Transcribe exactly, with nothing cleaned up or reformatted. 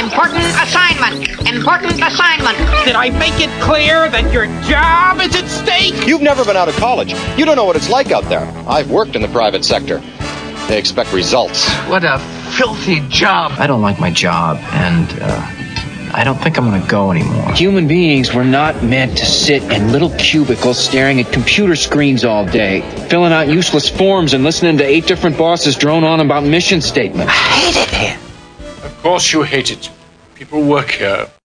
Important assignment. Important assignment. Did I make it clear that your job is at stake? You've never been out of college. You don't know what it's like out there. I've worked in the private sector. They expect results. What a filthy job. I don't like my job, and uh, I don't think I'm going to go anymore. Human beings were not meant to sit in little cubicles staring at computer screens all day, filling out useless forms and listening to eight different bosses drone on about mission statements. I hate it here. Of course you hate it. People work here.